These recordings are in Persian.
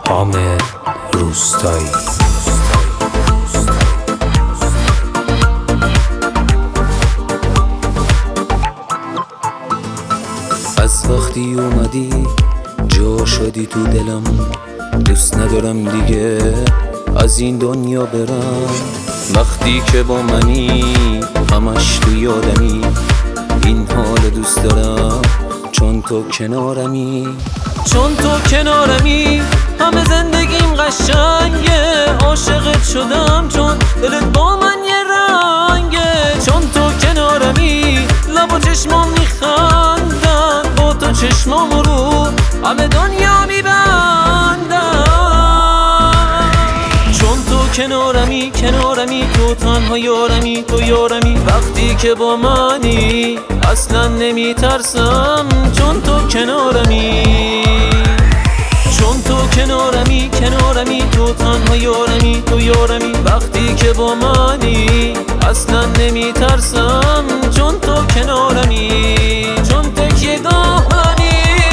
حامد روستایی. از وقتی اومدی جا شدی تو دلم، دوست ندارم دیگه از این دنیا برم. وقتی که با منی همش تو یادمی، این حال دوست دارم چون تو کنارمی. چون تو کنارمی همه زندگیم قشنگه، عاشقت شدم چون دلت با من یه رنگه. چون تو کنارمی لب و چشمام میخندن، با تو چشمام رو همه دنیا میبندن. چون تو کنارمی تو تنها یارمی، تو یارمی. وقتی که با منی اصلا نمیترسم چون تو کنارمی. چون تو کنارمی تو تنها یارمی، تو یارمی. وقتی که با منی اصلا نمیترسم چون تو کنارمی، چون تکیه گاهمی.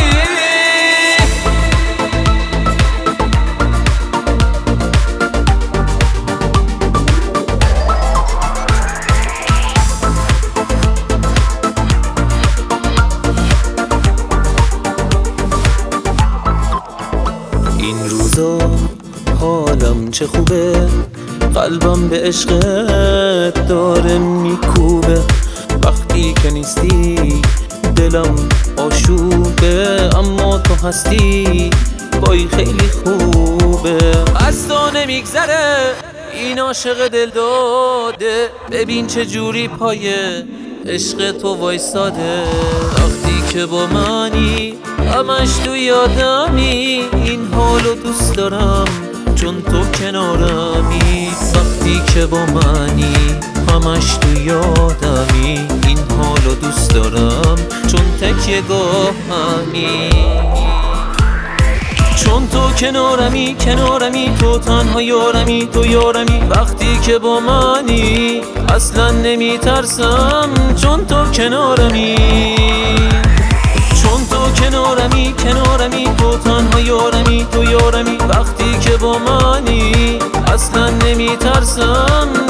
این روزا حالم چه خوبه، قلبم به عشقت داره میکوبه. وقتی که نیستی دلم آشوبه، اما تو هستی وای خیلی خوبه. از تو نمیگذره این عاشق دل داده، ببین چه جوری پایه عشق تو وایساده. وقتی که با منی همش تو یادمی، این حالو دوست دارم چون تو کنارمی. وقتی که با منی همش تو یادمی، این حالو دوست دارم چون تکیه گاهمی. چون تو کنارمی تو تنها یارمی، تو یارمی. وقتی که با منی اصلا نمیترسم چون تو کنارمی. چون تو کنارمی تو تنها یارمی، تو یارمی. وقتی که با منی اصلا نمیترسم